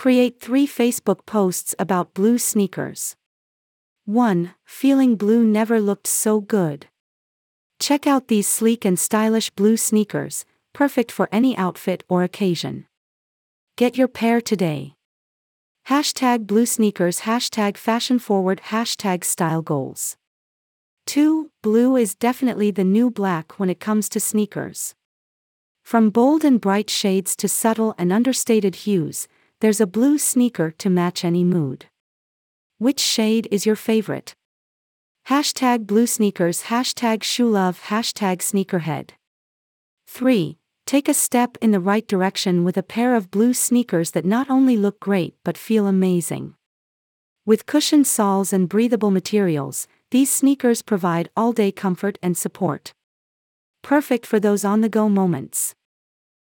Create 3 Facebook posts about blue sneakers. 1. Feeling blue never looked so good. Check out these sleek and stylish blue sneakers, perfect for any outfit or occasion. Get your pair today. Hashtag blue sneakers, hashtag fashion forward, hashtag style goals. 2. Blue is definitely the new black when it comes to sneakers. From bold and bright shades to subtle and understated hues, there's a blue sneaker to match any mood. Which shade is your favorite? Hashtag blue sneakers, hashtag shoe love, hashtag sneakerhead. 3. Take a step in the right direction with a pair of blue sneakers that not only look great but feel amazing. With cushioned soles and breathable materials, these sneakers provide all-day comfort and support. Perfect for those on-the-go moments.